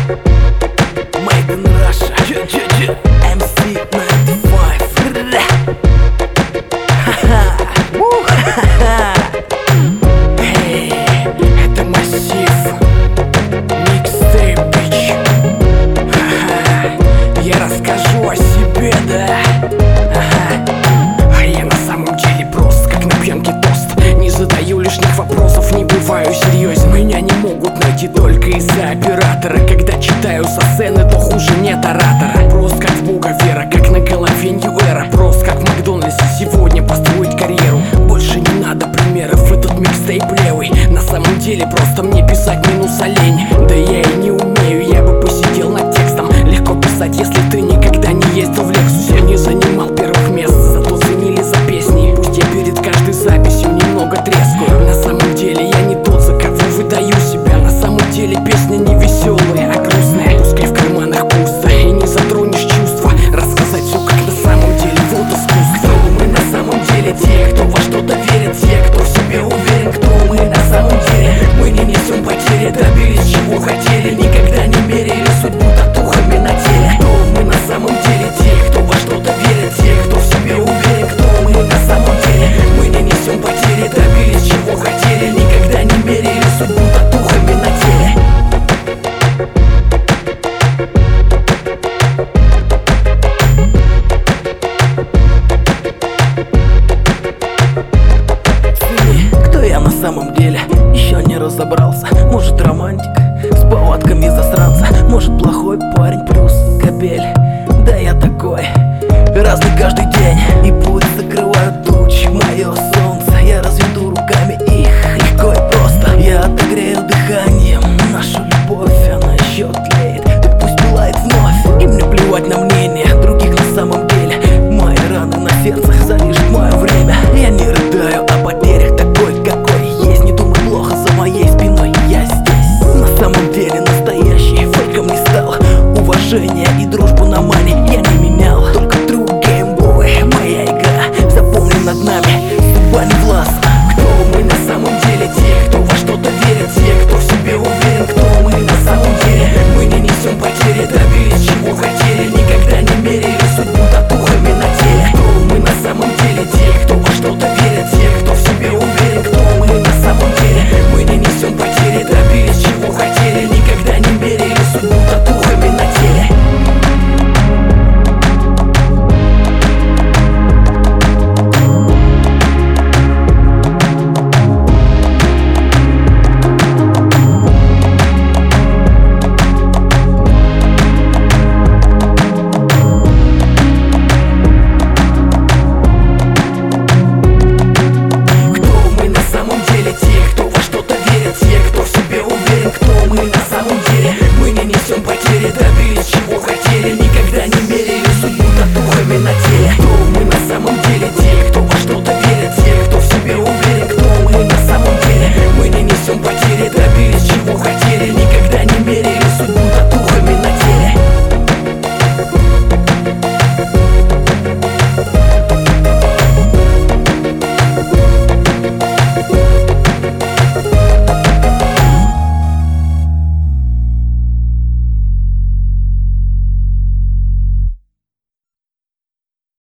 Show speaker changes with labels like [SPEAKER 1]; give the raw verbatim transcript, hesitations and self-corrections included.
[SPEAKER 1] Made in Russia, эм си девяносто пять. Эй, это массив. Микстейп, бич. Я расскажу о себе, да. А я на самом деле прост, как на пьянке тост. Не задаю лишних вопросов, не бываю серьезен. Меня не могут найти только из-за оператора. Когда читаю со сцены, то хуже нет оратора. Прост как в Бога вера, как на голове Нью-эра. Прост как в Макдональдсе сегодня построить карьеру. Больше не надо примеров, этот микстейп левый. На самом деле просто мне писать минус олень. Да я и не умею, я бы посидел над текстом. Легко писать, если ты никогда не ездил в Лексусе. Не занимал первых мест, зато ценили за песни. Пусть я перед каждой записью немного трескаю. На самом деле я не тот, за кого выдаю себя. На самом деле песня не веселая, а грустная. Пускай в карманах пусто и не затронешь чувства. Рассказать все как на самом деле, вот искусство. Кто мы на самом деле? Те, кто во что-то верит, те, кто в себе уверен. Кто мы на самом деле? Мы не несем потери, добились чего хотим.